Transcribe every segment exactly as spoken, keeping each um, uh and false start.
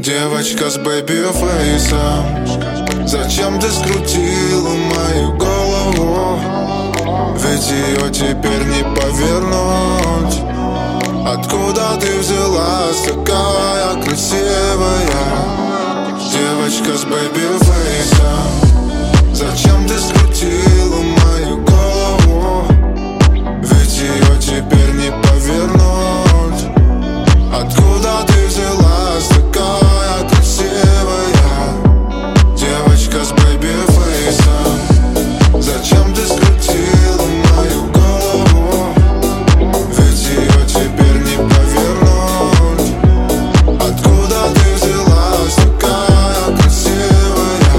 Девочка с бэби-фейсом, зачем ты скрутила мою голову? Ведь ее теперь не повернуть. Откуда ты взялась такая красивая? Девочка с бэби-фейсом, зачем ты скрутила мою голову? Ведь ее теперь не повернуть. Откуда ты взялась такая красивая? Девочка с бэби-фейсом, зачем ты скрутила мою голову? Ведь ее теперь не повернуть. Откуда ты взялась такая красивая?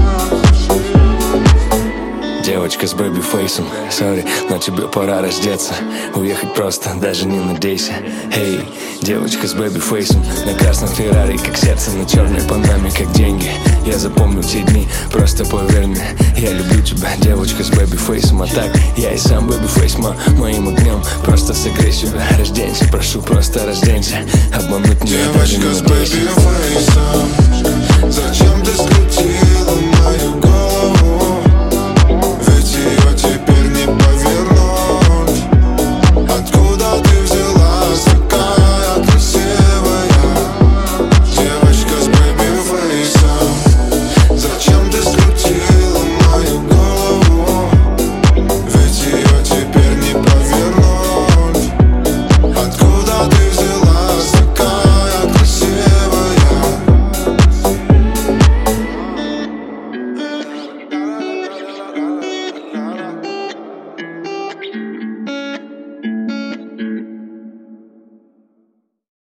Девочка с бэби-фейсом, сори, но тебе пора раздеться. Уехать просто, даже не надейся. Эй, девочка с бэби-фейсом, на красном Феррари, как сердце, на черной Панаме, как деньги. Я запомню те дни, просто поверь мне. Я люблю тебя, девочка с бэби-фейсом. А так, я и сам бэби-фейс, мо, моим огнем. Просто согрей себя, разденься, прошу, просто разденься. Обмануть меня даже не надейся.